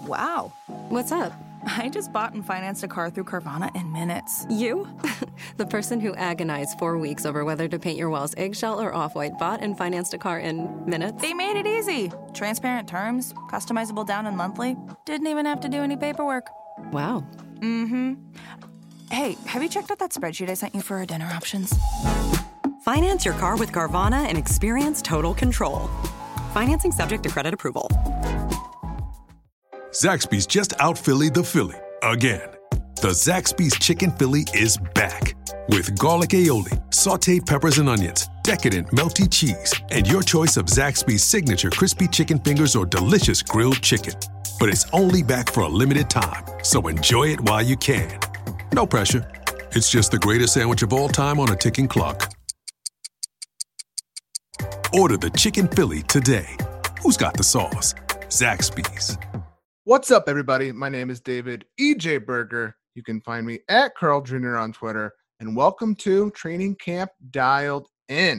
Wow. What's up? I just bought and financed a car through Carvana in minutes. You? The person who agonized 4 weeks over whether to paint your walls eggshell or off-white bought and financed a car in minutes? They made it easy. Transparent terms, customizable down and monthly. Didn't even have to do any paperwork. Wow. Mm-hmm. Hey, have you checked out that spreadsheet I sent you for our dinner options? Finance your car with Carvana and experience total control. Financing subject to credit approval. Zaxby's just out Philly the Philly again. The Zaxby's Chicken Philly is back with garlic aioli, sautéed peppers and onions, decadent melty cheese, and your choice of Zaxby's signature crispy chicken fingers or delicious grilled chicken. But it's only back for a limited time, so enjoy it while you can. No pressure. It's just the greatest sandwich of all time on a ticking clock. Order the Chicken Philly today. Who's got the sauce? Zaxby's. What's up, everybody? My name is David E.J. Berger. You can find me at Carl Jr. on Twitter. And welcome to Training Camp Dialed In.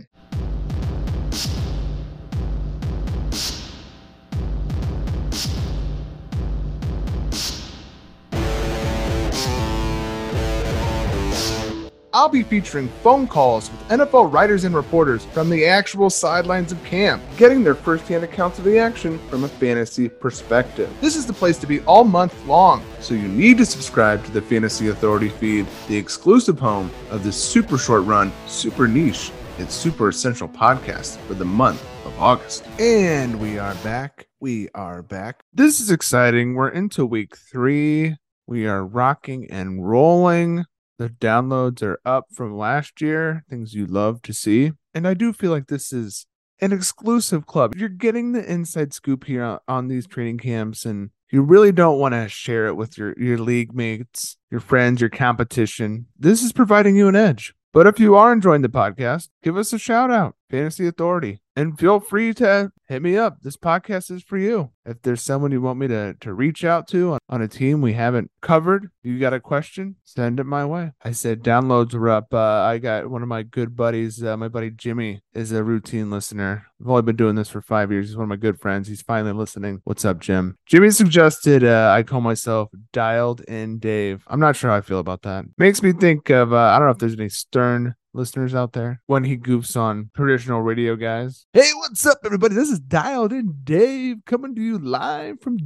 I'll be featuring phone calls with NFL writers and reporters from the actual sidelines of camp, getting their firsthand accounts of the action from a fantasy perspective. This is the place to be all month long, so you need to subscribe to the Fantasy Authority feed, the exclusive home of this super short run, super niche, and super essential podcast for the month of August. And we are back. This is exciting. We're into week 3. We are rocking and rolling. The downloads are up from last year, things you love to see. And I do feel like this is an exclusive club. You're getting the inside scoop here on these training camps, and you really don't want to share it with your league mates, your friends, your competition. This is providing you an edge. But if you are enjoying the podcast, give us a shout out, Fantasy Authority. And feel free to hit me up. This podcast is for you. If there's someone you want me to reach out to on a team we haven't covered, you got a question, send it my way. I said downloads were up. I got one of my good buddies, my buddy Jimmy, is a routine listener. I've only been doing this for 5 years. He's one of my good friends. He's finally listening. What's up, Jim? Jimmy suggested I call myself Dialed In Dave. I'm not sure how I feel about that. Makes me think of, I don't know if there's any Stern listeners out there when he goofs on traditional radio guys. Hey, what's up, everybody? This is Dialed In Dave coming to you live from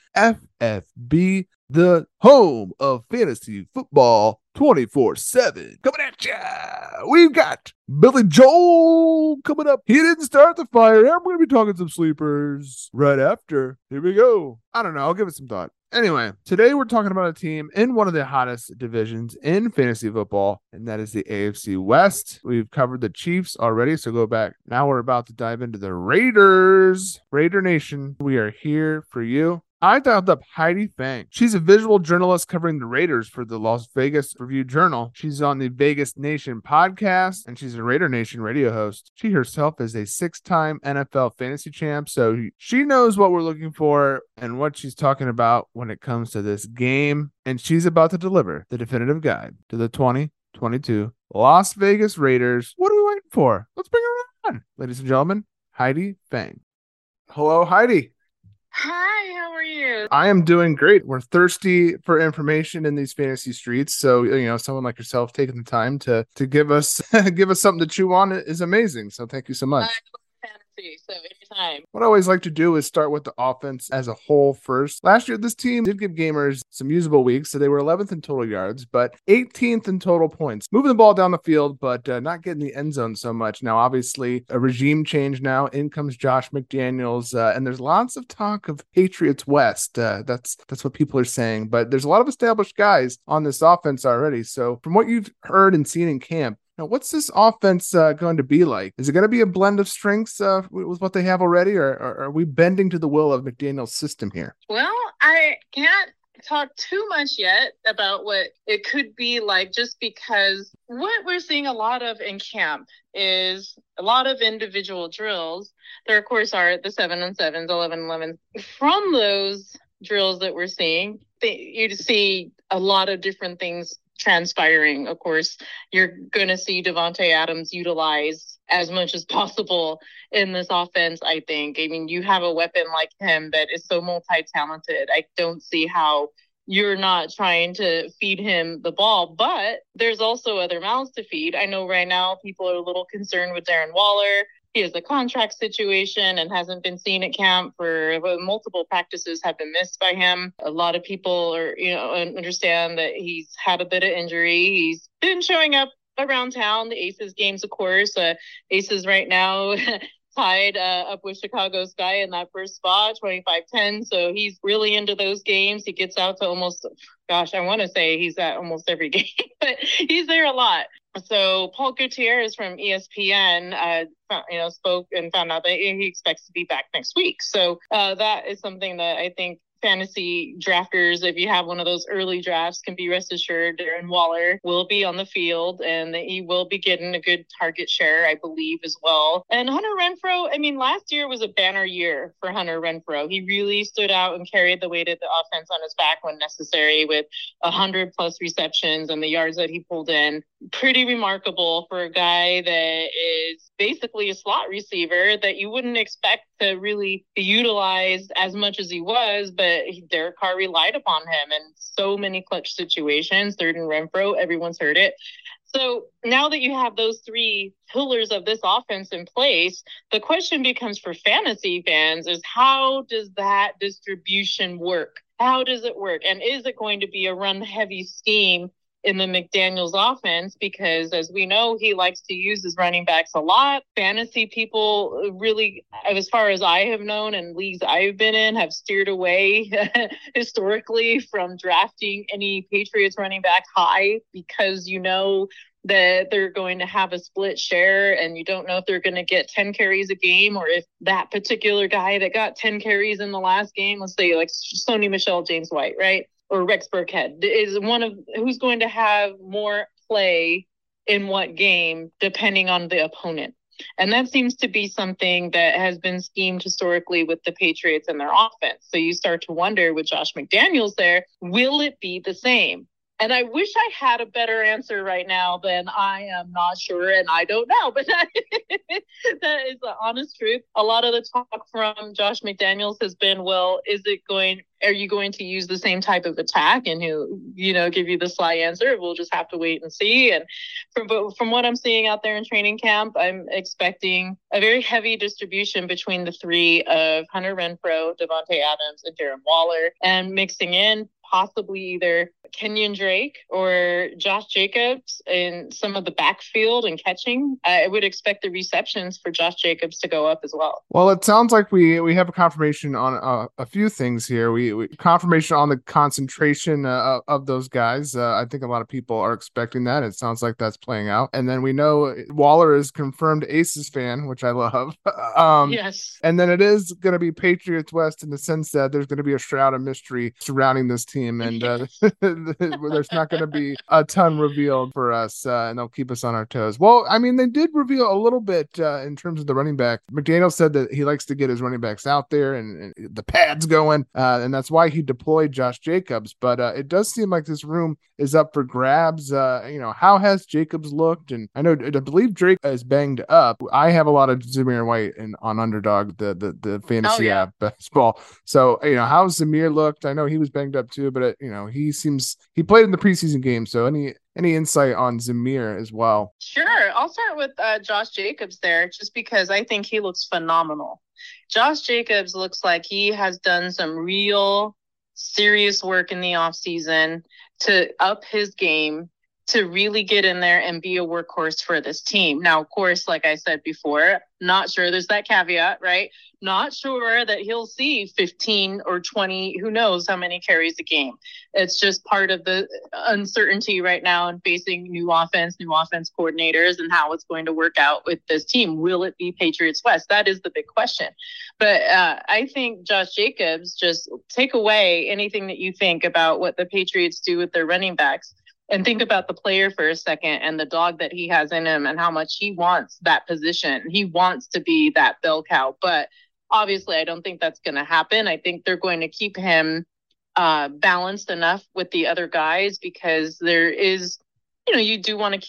WFFB, the home of fantasy football 24/7. Coming at ya. We've got Billy Joel coming up. He didn't start the fire. I'm going to be talking some sleepers right after. Here we go. I don't know. I'll give it some thought. Anyway, today we're talking about a team in one of the hottest divisions in fantasy football, and that is the AFC West. We've covered the Chiefs already, so go back. Now we're about to dive into the Raiders. Raider Nation, we are here for you. I dialed up Heidi Fang. She's a visual journalist covering the Raiders for the Las Vegas Review-Journal. She's on the Vegas Nation podcast, and she's a Raider Nation radio host. She herself is a 6-time NFL fantasy champ, so she knows what we're looking for and what she's talking about when it comes to this game, and she's about to deliver the definitive guide to the 2022 Las Vegas Raiders. What are we waiting for? Let's bring her on. Ladies and gentlemen, Heidi Fang. Hello, Heidi. Hi, how are you? I am doing great. We're thirsty for information in these fantasy streets. So, someone like yourself taking the time to give us give us something to chew on is amazing. So thank you so much. I love fantasy, so anytime. What I always like to do is start with the offense as a whole first. Last year, this team did give gamers some usable weeks, so they were 11th in total yards, but 18th in total points. Moving the ball down the field, but not getting the end zone so much. Now, obviously, a regime change now. In comes Josh McDaniels, and there's lots of talk of Patriots West. That's what people are saying, but there's a lot of established guys on this offense already. So from what you've heard and seen in camp, now, what's this offense going to be like? Is it going to be a blend of strengths with what they have already, or are we bending to the will of McDaniel's system here? Well, I can't talk too much yet about what it could be like, just because what we're seeing a lot of in camp is a lot of individual drills. There, of course, are the 7-on-7s, 11-11s. From those drills that we're seeing, you see a lot of different things transpiring. Of course, you're going to see Devontae Adams utilized as much as possible in this offense, I think. I mean, you have a weapon like him that is so multi-talented. I don't see how you're not trying to feed him the ball, but there's also other mouths to feed. I know right now people are a little concerned with Darren Waller. He has a contract situation and hasn't been seen at camp for multiple practices have been missed by him. A lot of people understand that he's had a bit of injury. He's been showing up around town, the Aces games, of course. Aces right now tied up with Chicago Sky in that first spot, 25-10. So he's really into those games. He gets out to almost, I want to say he's at almost every game, but he's there a lot. So Paul Gutierrez from ESPN, spoke and found out that he expects to be back next week. So that is something that I think fantasy drafters, if you have one of those early drafts, can be rest assured Darren Waller will be on the field and that he will be getting a good target share, I believe, as well. And Hunter Renfrow, I mean, last year was a banner year for Hunter Renfrow. He really stood out and carried the weight of the offense on his back when necessary with 100+ receptions and the yards that he pulled in. Pretty remarkable for a guy that is basically a slot receiver that you wouldn't expect to really be utilized as much as he was, but Derek Carr relied upon him in so many clutch situations. Third and Renfrow, everyone's heard it. So now that you have those three pillars of this offense in place, the question becomes for fantasy fans is how does that distribution work? How does it work? And is it going to be a run-heavy scheme in the McDaniels offense? Because as we know, he likes to use his running backs a lot. Fantasy people really, as far as I have known and leagues I've been in, have steered away historically from drafting any Patriots running back high because you know that they're going to have a split share and you don't know if they're going to get 10 carries a game or if that particular guy that got 10 carries in the last game, let's say like Sony Michel, James White, right? Or Rex Burkhead is one of who's going to have more play in what game, depending on the opponent. And that seems to be something that has been schemed historically with the Patriots and their offense. So you start to wonder with Josh McDaniels there, will it be the same? And I wish I had a better answer right now, than I am not sure and I don't know. But that is the honest truth. A lot of the talk from Josh McDaniels has been, well, are you going to use the same type of attack? And he'll, give you the sly answer. We'll just have to wait and see. And from what I'm seeing out there in training camp, I'm expecting a very heavy distribution between the three of Hunter Renfrow, Devontae Adams, and Darren Waller, and mixing in possibly either Kenyon Drake or Josh Jacobs in some of the backfield and catching. I would expect the receptions for Josh Jacobs to go up as well. Well, it sounds like we have a confirmation on a few things here. We confirmation on the concentration of those guys. I think a lot of people are expecting that. It sounds like that's playing out. And then we know Waller is confirmed Aces fan, which I love. Yes. And then it is going to be Patriots West in the sense that there's going to be a shroud of mystery surrounding this team. And there's not going to be a ton revealed for us, and they'll keep us on our toes. Well, I mean, they did reveal a little bit in terms of the running back. McDaniel said that he likes to get his running backs out there and the pads going, and that's why he deployed Josh Jacobs. But it does seem like this room is up for grabs. How has Jacobs looked? And I believe Drake is banged up. I have a lot of Zamir White on Underdog, the fantasy app basketball. So, how's Zamir looked? I know he was banged up too, but he played in the preseason game. So any insight on Zamir as well? Sure. I'll start with Josh Jacobs there, just because I think he looks phenomenal. Josh Jacobs looks like he has done some real serious work in the offseason to up his game, to really get in there and be a workhorse for this team. Now, of course, like I said before, not sure, there's that caveat, right? Not sure that he'll see 15 or 20, who knows how many carries a game. It's just part of the uncertainty right now and facing new offense coordinators and how it's going to work out with this team. Will it be Patriots West? That is the big question. But I think Josh Jacobs, just take away anything that you think about what the Patriots do with their running backs and think about the player for a second and the dog that he has in him and how much he wants that position. He wants to be that bell cow, but obviously I don't think that's going to happen. I think they're going to keep him balanced enough with the other guys because there is, you do want to keep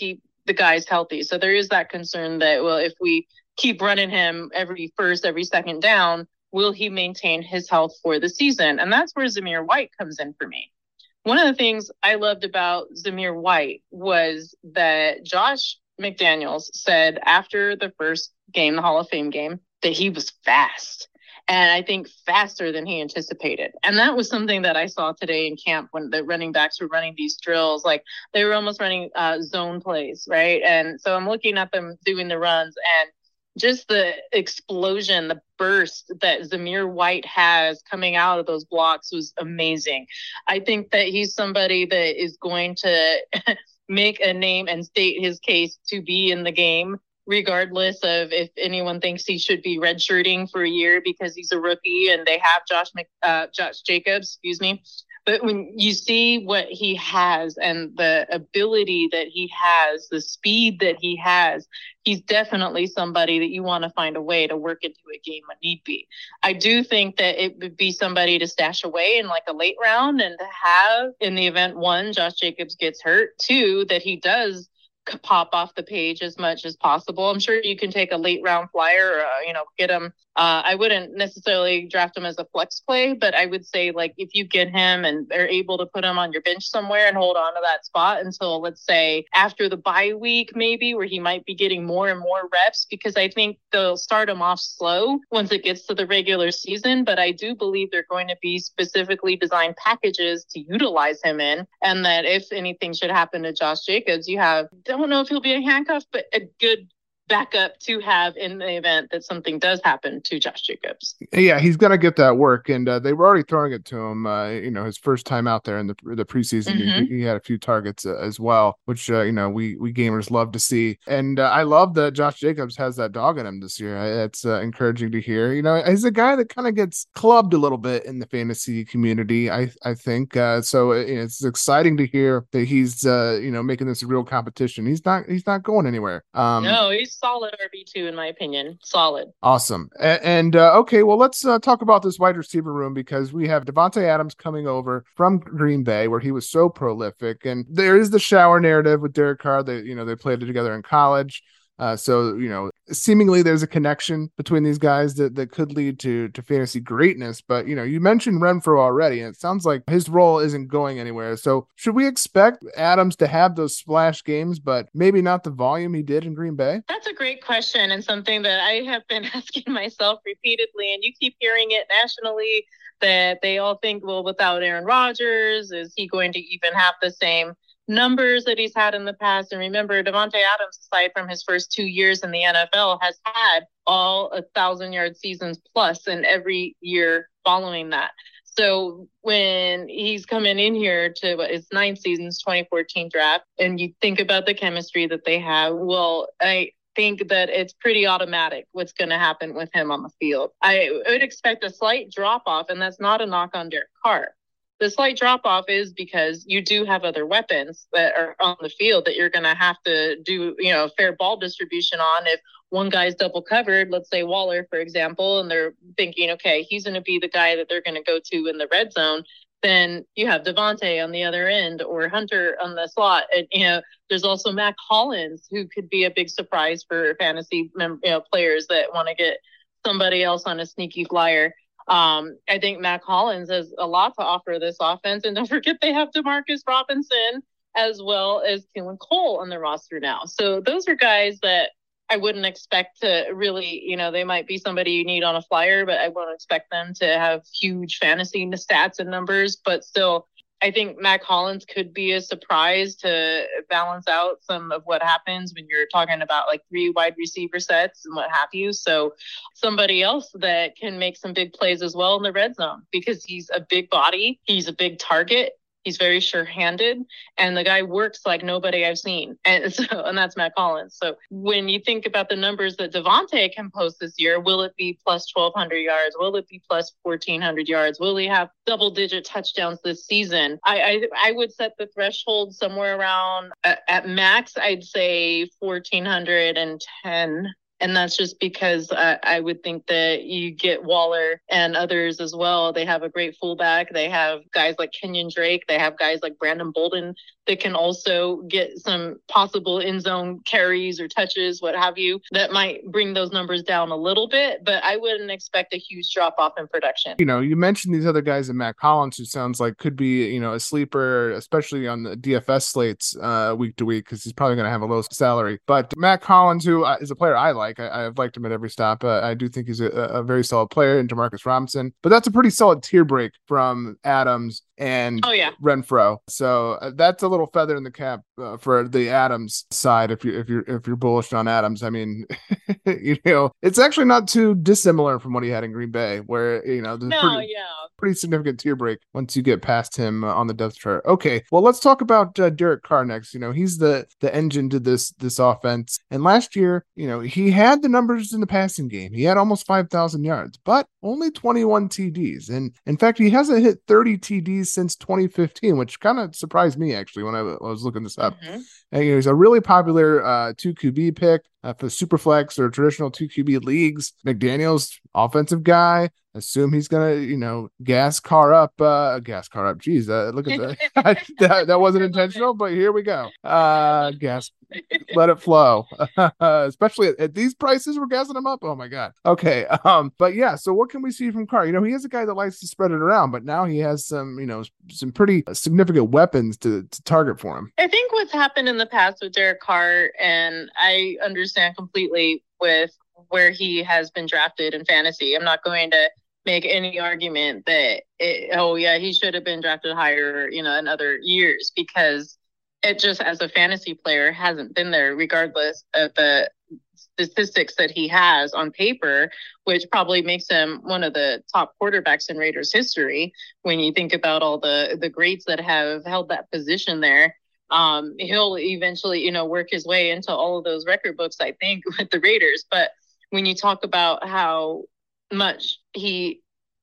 the guy's healthy. So there is that concern that, well, if we keep running him every second down, will he maintain his health for the season? And that's where Zamir White comes in for me. One of the things I loved about Zamir White was that Josh McDaniels said after the first game, the Hall of Fame game, that he was fast. And I think faster than he anticipated. And that was something that I saw today in camp when the running backs were running these drills. Like they were almost running zone plays, right? And so I'm looking at them doing the runs, and just the explosion, the burst that Zamir White has coming out of those blocks was amazing. I think that he's somebody that is going to make a name and state his case to be in the game, regardless of if anyone thinks he should be redshirting for a year because he's a rookie and they have Josh Jacobs, But when you see what he has and the ability that he has, the speed that he has, he's definitely somebody that you want to find a way to work into a game when need be. I do think that it would be somebody to stash away in like a late round and to have in the event, one, Josh Jacobs gets hurt, two, that he does pop off the page as much as possible. I'm sure you can take a late round flyer, or, get him. I wouldn't necessarily draft him as a flex play, but I would say like if you get him and are able to put him on your bench somewhere and hold on to that spot until, let's say, after the bye week, maybe, where he might be getting more and more reps, because I think they'll start him off slow once it gets to the regular season. But I do believe they're going to be specifically designed packages to utilize him in, and that if anything should happen to Josh Jacobs, you have, don't know if he'll be a handcuff, but a good backup to have in the event that something does happen to Josh Jacobs. Yeah, he's going to get that work, and they were already throwing it to him. His first time out there in the preseason, he had a few targets as well, which we gamers love to see. And I love that Josh Jacobs has that dog in him this year. It's encouraging to hear. He's a guy that kind of gets clubbed a little bit in the fantasy community, I think. So it's exciting to hear that he's making this a real competition. He's not going anywhere. No, he's solid RB2 in my opinion. Solid. Awesome. And okay, well, let's talk about this wide receiver room, because we have Davante Adams coming over from Green Bay, where he was so prolific, and there is the shower narrative with Derek Carr. They played together in college. So, seemingly there's a connection between these guys that could lead to fantasy greatness. But, you mentioned Renfrow already, and it sounds like his role isn't going anywhere. So should we expect Adams to have those splash games, but maybe not the volume he did in Green Bay? That's a great question, and something that I have been asking myself repeatedly, and you keep hearing it nationally, that they all think, well, without Aaron Rodgers, is he going to even have the same numbers that he's had in the past? And remember, Davante Adams, aside from his first 2 years in the NFL, has had all 1,000-yard seasons plus in every year following that. So when he's coming in here to his 9th season's 2014 draft, and you think about the chemistry that they have, well, I think that it's pretty automatic what's going to happen with him on the field. I would expect a slight drop off, and that's not a knock on Derek Carr. The slight drop-off is because you do have other weapons that are on the field that you're going to have to do, fair ball distribution on. If one guy's double covered, let's say Waller, for example, and they're thinking, okay, he's going to be the guy that they're going to go to in the red zone, then you have Davante on the other end or Hunter on the slot. And, there's also Mac Hollins, who could be a big surprise for fantasy players that want to get somebody else on a sneaky flyer. I think Mac Hollins has a lot to offer this offense. And don't forget, they have Demarcus Robinson as well as Keelan Cole on the roster now. So those are guys that I wouldn't expect to really, they might be somebody you need on a flyer, but I wouldn't expect them to have huge fantasy stats and numbers. But still, I think Mac Hollins could be a surprise to balance out some of what happens when you're talking about like 3 wide receiver sets and what have you. So somebody else that can make some big plays as well in the red zone, because he's a big body. He's a big target. He's very sure-handed, and the guy works like nobody I've seen. And that's Matt Collins. So when you think about the numbers that Davante can post this year, will it be plus 1,200 yards? Will it be plus 1,400 yards? Will he have double-digit touchdowns this season? I would set the threshold somewhere around, at max, I'd say 1,410 And that's just because I would think that you get Waller and others as well. They have a great fullback. They have guys like Kenyon Drake. They have guys like Brandon Bolden that can also get some possible end zone carries or touches, what have you, that might bring those numbers down a little bit. But I wouldn't expect a huge drop off in production. You mentioned these other guys and Matt Collins, who sounds like could be, a sleeper, especially on the DFS slates week to week, because he's probably going to have a low salary. But Matt Collins, who is a player I like, I've liked him at every stop. I do think he's a very solid player, and Demarcus Robinson. But that's a pretty solid tier break from Adams and Renfrow. So that's a little feather in the cap for the Adams side. If you're bullish on Adams, I mean, it's actually not too dissimilar from what he had in Green Bay, where there's pretty significant tier break once you get past him on the depth chart. Okay, well, let's talk about Derek Carr next. He's the engine to this offense, and last year, he had the numbers in the passing game. He had almost 5,000 yards, but only 21 TDs, and in fact, he hasn't hit 30 TDs since 2015, which kind of surprised me actually when I was looking this up. Mm-hmm. And, he's a really popular 2QB pick for Superflex or traditional 2QB leagues. McDaniel's offensive guy. Assume he's gonna, gas Carr up. Geez, look at that. that wasn't intentional, but here we go. Gas, let it flow. Especially at these prices, we're gassing him up. Oh my god. Okay. But yeah. So what can we see from Carr? He is a guy that likes to spread it around, but now he has some, some pretty significant weapons to target for him. I think what's happened in the past with Derek Carr, and I understand completely with where he has been drafted in fantasy. I'm not going to make any argument that he should have been drafted higher, in other years, because it just, as a fantasy player, hasn't been there, regardless of the statistics that he has on paper, which probably makes him one of the top quarterbacks in Raiders history. When you think about all the greats that have held that position there, he'll eventually, work his way into all of those record books, I think, with the Raiders. But when you talk about how much he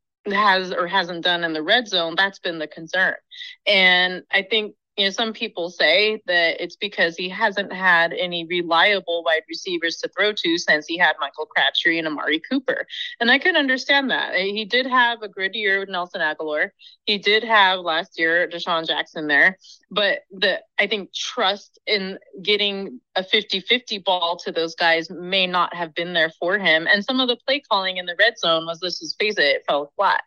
has or hasn't done in the red zone, that's been the concern. And I think, some people say that it's because he hasn't had any reliable wide receivers to throw to since he had Michael Crabtree and Amari Cooper. And I can understand that. He did have a gritty year with Nelson Aguilar. He did have last year Deshaun Jackson there. But I think trust in getting a 50-50 ball to those guys may not have been there for him. And some of the play calling in the red zone was, let's just face it fell flat.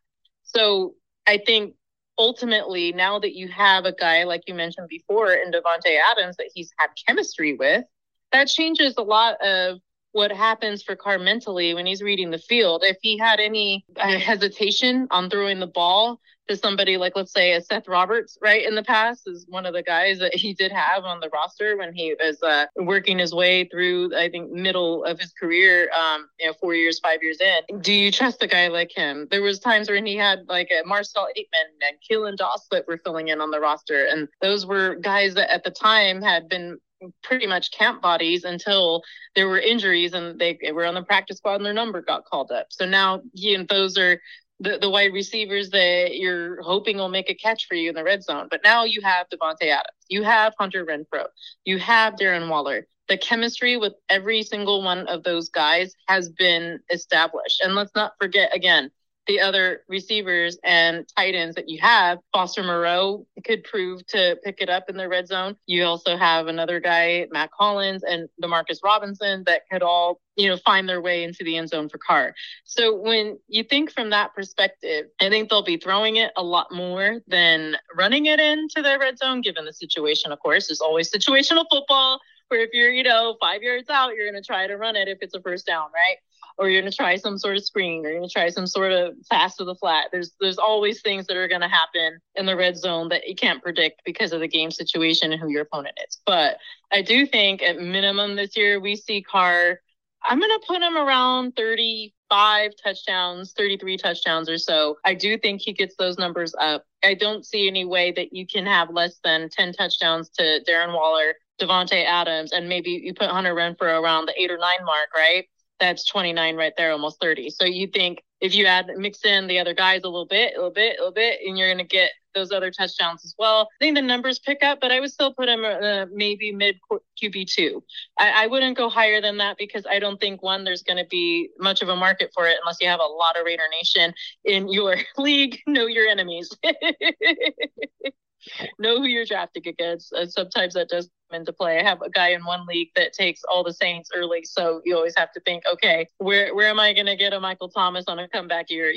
So I think ultimately, now that you have a guy, like you mentioned before, in Davante Adams, that he's had chemistry with, that changes a lot of what happens for Carr mentally when he's reading the field. If he had any hesitation on throwing the ball to somebody like, let's say, a Seth Roberts, right, in the past, is one of the guys that he did have on the roster when he was working his way through, I think, middle of his career, 5 years in. Do you trust a guy like him? There was times when he had like a Marcel Aitman and Keelan Doss that were filling in on the roster, and those were guys that at the time had been pretty much camp bodies until there were injuries and they were on the practice squad and their number got called up. So now those are the wide receivers that you're hoping will make a catch for you in the red zone. But now you have Davante Adams, you have Hunter Renfrow, you have Darren Waller. The chemistry with every single one of those guys has been established. And let's not forget, again, the other receivers and tight ends that you have. Foster Moreau could prove to pick it up in the red zone. You also have another guy, Matt Collins and Demarcus Robinson, that could all, find their way into the end zone for Carr. So when you think from that perspective, I think they'll be throwing it a lot more than running it into the red zone, given the situation, of course. There's always situational football where if you're, 5 yards out, you're going to try to run it if it's a first down, right? Or you're going to try some sort of screen, or you're going to try some sort of pass to the flat. There's always things that are going to happen in the red zone that you can't predict because of the game situation and who your opponent is. But I do think at minimum this year, we see Carr, I'm going to put him around 35 touchdowns, 33 touchdowns or so. I do think he gets those numbers up. I don't see any way that you can have less than 10 touchdowns to Darren Waller, Davante Adams, and maybe you put Hunter Renfrow around the 8 or 9 mark, right? That's 29 right there, almost 30. So you think if you mix in the other guys a little bit, and you're going to get those other touchdowns as well. I think the numbers pick up, but I would still put him maybe mid QB2. I wouldn't go higher than that because I don't think, one, there's going to be much of a market for it unless you have a lot of Raider Nation in your league. Know your enemies. Know who you're drafting against. Sometimes that does come into play. I have a guy in one league that takes all the Saints early, so you always have to think, okay, where am I going to get a Michael Thomas on a comeback year?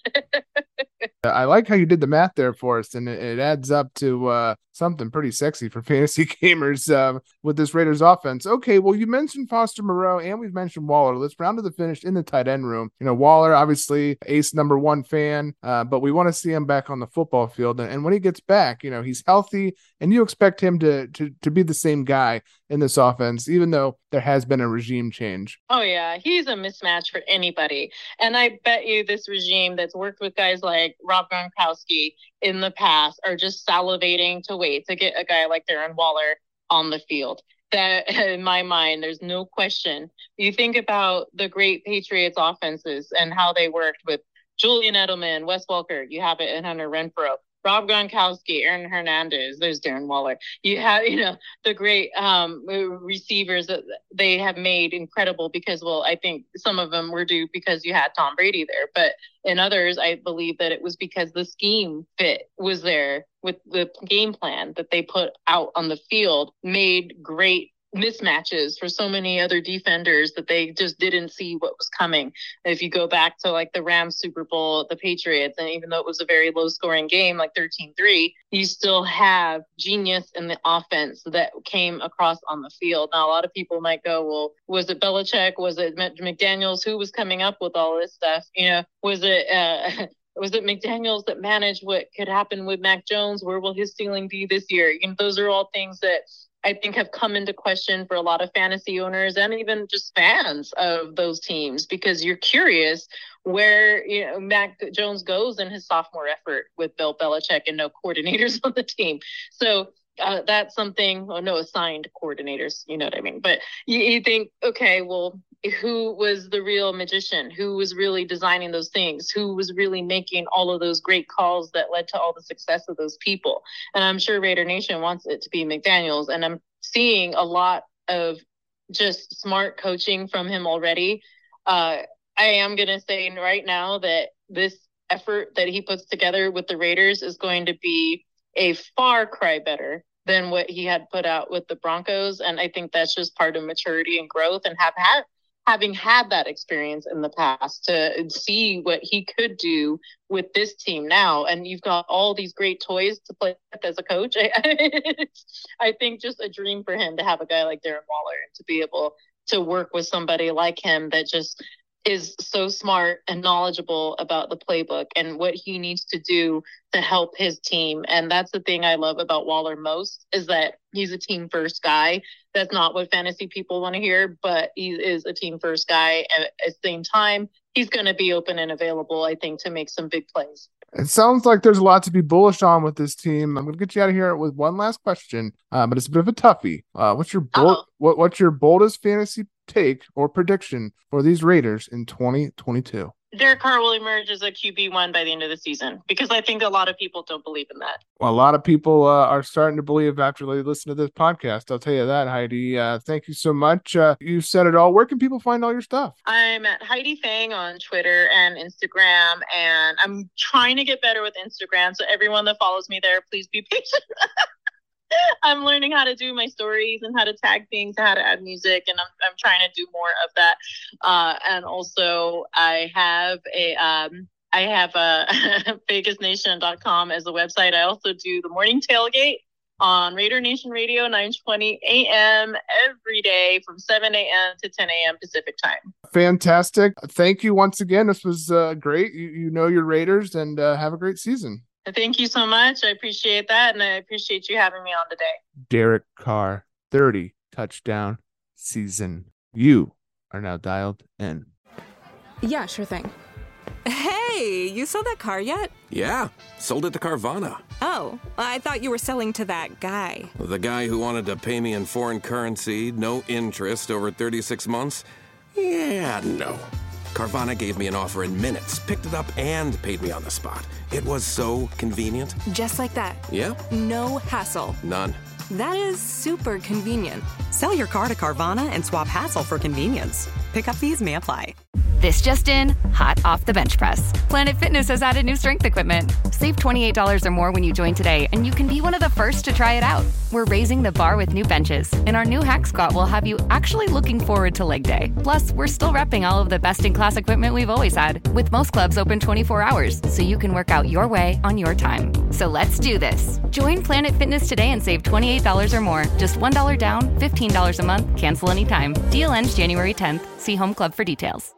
I like how you did the math there for us, and it adds up to something pretty sexy for fantasy gamers with this Raiders offense. Okay, well, you mentioned Foster Moreau, and we've mentioned Waller. Let's round to the finish in the tight end room. Waller, obviously, ace number one fan, but we want to see him back on the football field. And when he gets back, he's healthy, and you expect him to be the same guy in this offense, even though there has been a regime change. Oh, yeah. He's a mismatch for anybody. And I bet you this regime that's worked with guys like Rob Gronkowski in the past are just salivating to wait to get a guy like Darren Waller on the field. That, in my mind, there's no question. You think about the great Patriots offenses and how they worked with Julian Edelman, Wes Welker. You have it in Hunter Renfrow. Rob Gronkowski, Aaron Hernandez, there's Darren Waller. You have, the great receivers that they have made incredible because, well, I think some of them were due because you had Tom Brady there. But in others, I believe that it was because the scheme fit was there with the game plan that they put out on the field, made great mismatches for so many other defenders that they just didn't see what was coming. If you go back to like the Rams Super Bowl, the Patriots, and even though it was a very low scoring game, like 13-3, you still have genius in the offense that came across on the field. Now, a lot of people might go, well, was it Belichick? Was it McDaniels? Who was coming up with all this stuff? Was it McDaniels that managed what could happen with Mac Jones? Where will his ceiling be this year? Those are all things that I think have come into question for a lot of fantasy owners and even just fans of those teams, because you're curious where Mac Jones goes in his sophomore effort with Bill Belichick and no coordinators on the team. So that's something, no assigned coordinators, you know what I mean? But you think, okay, well, who was the real magician? Who was really designing those things? Who was really making all of those great calls that led to all the success of those people? And I'm sure Raider Nation wants it to be McDaniels. And I'm seeing a lot of just smart coaching from him already. I am going to say right now that this effort that he puts together with the Raiders is going to be a far cry better than what he had put out with the Broncos. And I think that's just part of maturity and growth, and having had that experience in the past to see what he could do with this team now. And you've got all these great toys to play with as a coach. I think just a dream for him to have a guy like Darren Waller and to be able to work with somebody like him that just is so smart and knowledgeable about the playbook and what he needs to do to help his team. And that's the thing I love about Waller most, is that he's a team first guy. That's not what fantasy people want to hear, but he is a team first guy. And at the same time, he's going to be open and available, I think, to make some big plays. It sounds like there's a lot to be bullish on with this team. I'm going to get you out of here with one last question, but it's a bit of a toughie. What's your boldest fantasy take or prediction for these Raiders in 2022? Derek Carr will emerge as a QB1 by the end of the season, because I think a lot of people don't believe in that. Well, a lot of people are starting to believe after they listen to this podcast. I'll tell you that, Heidi. Thank you so much. You said it all. Where can people find all your stuff? I'm at Heidi Fang on Twitter and Instagram, and I'm trying to get better with Instagram. So everyone that follows me there, please be patient. I'm learning how to do my stories and how to tag things, how to add music, and I'm trying to do more of that. And also, I have a VegasNation.com as a website. I also do the morning tailgate on Raider Nation Radio, 9:20 a.m. every day from 7 a.m. to 10 a.m. Pacific time. Fantastic. Thank you once again. This was great. You know your Raiders, and have a great season. Thank you so much. I appreciate that, and I appreciate you having me on today. Derek Carr, 30 touchdown season. You are now dialed in. Yeah, sure thing. Hey, you sold that car yet? Yeah, sold it to Carvana. Oh, I thought you were selling to that guy. The guy who wanted to pay me in foreign currency, no interest, over 36 months? Yeah, no. Carvana gave me an offer in minutes, picked it up, and paid me on the spot. It was so convenient. Just like that. Yeah? No hassle. None. That is super convenient. Sell your car to Carvana and swap hassle for convenience. Pickup fees may apply. This just in, hot off the bench press. Planet Fitness has added new strength equipment. Save $28 or more when you join today, and you can be one of the first to try it out. We're raising the bar with new benches, and our new Hack Squat will have you actually looking forward to leg day. Plus, we're still repping all of the best-in-class equipment we've always had, with most clubs open 24 hours, so you can work out your way on your time. So let's do this. Join Planet Fitness today and save $28 or more. Just $1 down, $15 a month, cancel anytime. Deal ends January 10th. See Home Club for details.